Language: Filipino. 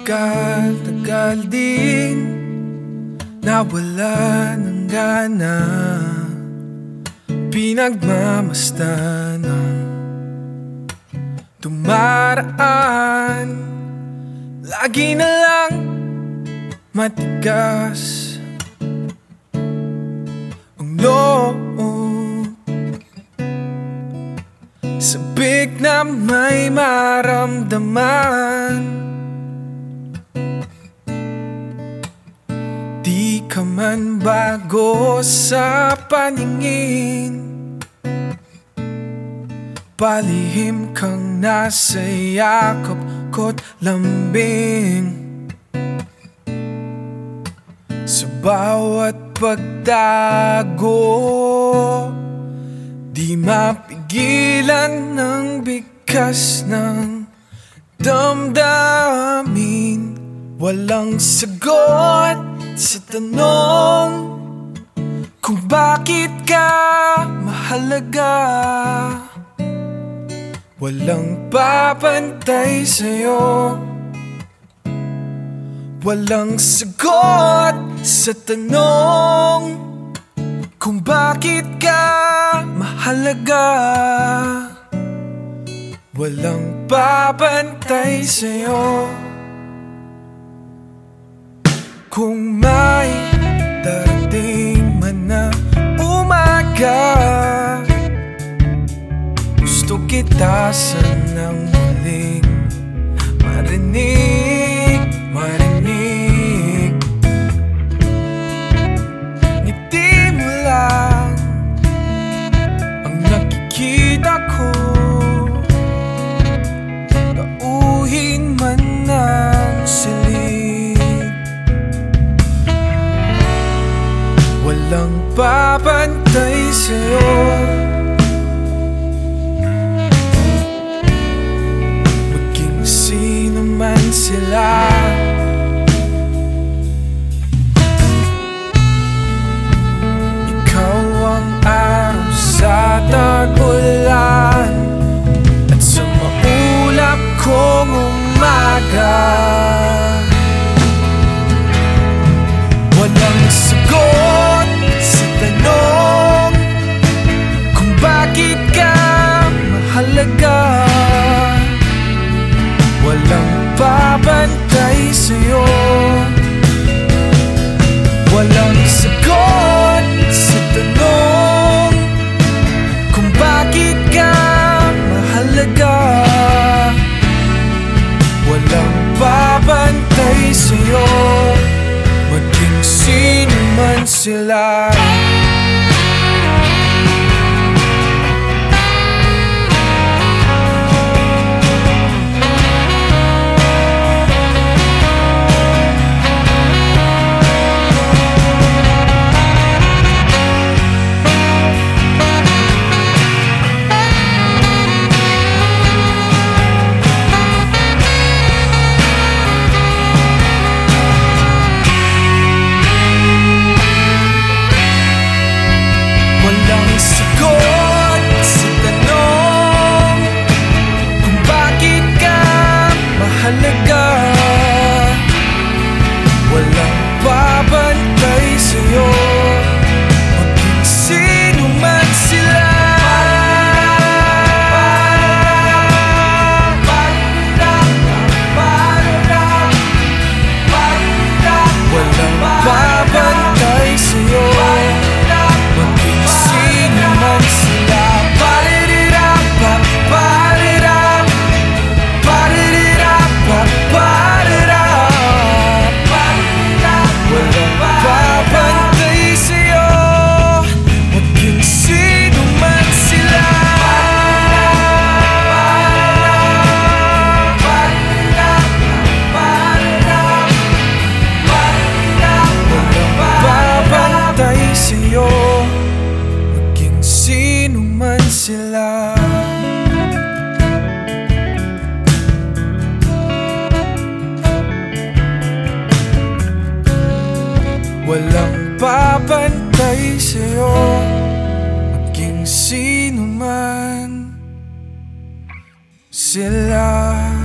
Tagal din nawala ng gana, pinagmamasdan ng dumaraan. Lagi na lang matigas ang loob, sabik na may maramdaman. Di ka man bago sa paningin, palihim kang nasa yakap ko't lambing. Sa bawat pagtago, di mapigilan ng bigkas ng damdamin. Walang sagot sa tanong kung bakit ka mahalaga. Walang papantay sa'yo, walang sagot sa tanong kung bakit ka mahalaga. Walang papantay sa'yo. Kung may darating man na umaga, gusto kita sanang muling marinig. Ngiti mo lang ang nakikita ko, tauhin man ng silid. Walang papantay sa'yo, maging sino man sila. Ikaw ang araw sa tag-ulan at sa maulap kong umaga. Walang sagot sa tanong kung bakit ka mahalaga. Walang babantay sa'yo, walang sagot sa tanong kung bakit ka mahalaga. Walang babantay sa'yo, maging sino man sila. Walang babantay sa'yo, maging sino man sila. Walang babantay sa'yo, maging sino man sila. Maging sino man sila. Walang babantay sa'yo, maging sino man sila.